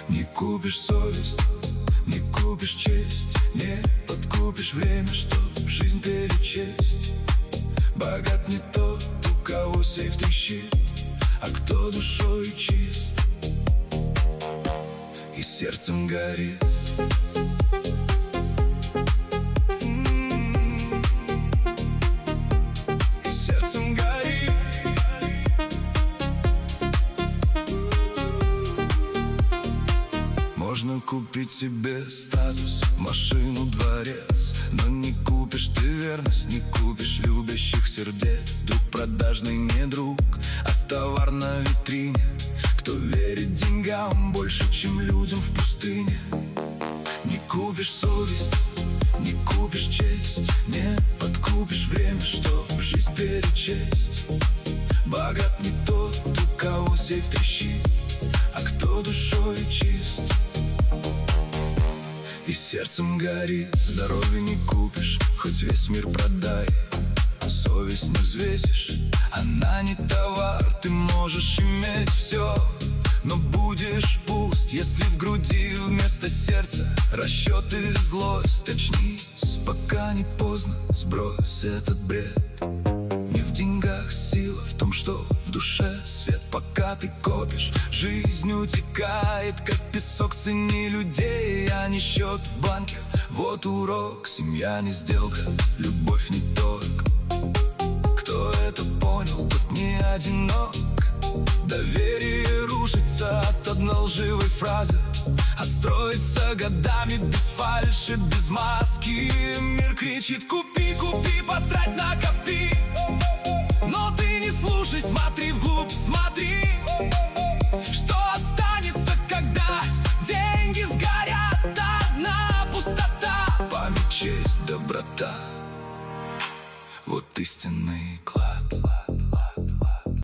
Не купишь совесть, не купишь честь, не подкупишь время, чтоб жизнь перечесть. Богат не тот, у кого сейф трещит, а кто душой чист и сердцем горит. И сердцем горит. Можно купить себе статус, машину, дворец, но не купишь ты верность, не купишь любящих сердец. Друг продажный не друг, а товар на витрине. Кто верит деньгам больше, чем людям в пустыне. Не купишь совесть, не купишь честь, не подкупишь время, чтоб жизнь перечесть. Богат не тот, у кого сейф трещит, а кто душой чист и сердцем горит. Здоровье не купишь, хоть весь мир продай, совесть не взвесишь, она не товар. Ты можешь иметь все, но будешь пуст, если в груди вместо сердца расчеты и злость. Очнись, пока не поздно, сбрось этот бред. Не в деньгах сила, в том, что в душе свет. Пока ты копишь, жизнь утекает, как песок. Цени людей, а не счет в банке. Вот урок, семья не сделка, любовь не торг. Кто это понял, тот не одинок. Доверие рушится от одной лживой фразы, а строится годами без фальши, без маски. Мир кричит: купи, купи, потрать, накопи. Но ты не слушай, смотри вглубь, смотри, что останется, когда деньги сгорят. Одна пустота, память, честь, доброта — вот истинный клад.